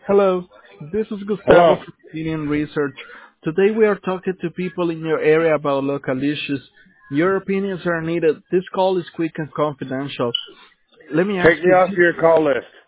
Hello, this is Gustavo Hello. from Opinion Research. Today we are talking to people in your area about local issues. Your opinions are needed. This call is quick and confidential. Let me ask Take me you, off your call list.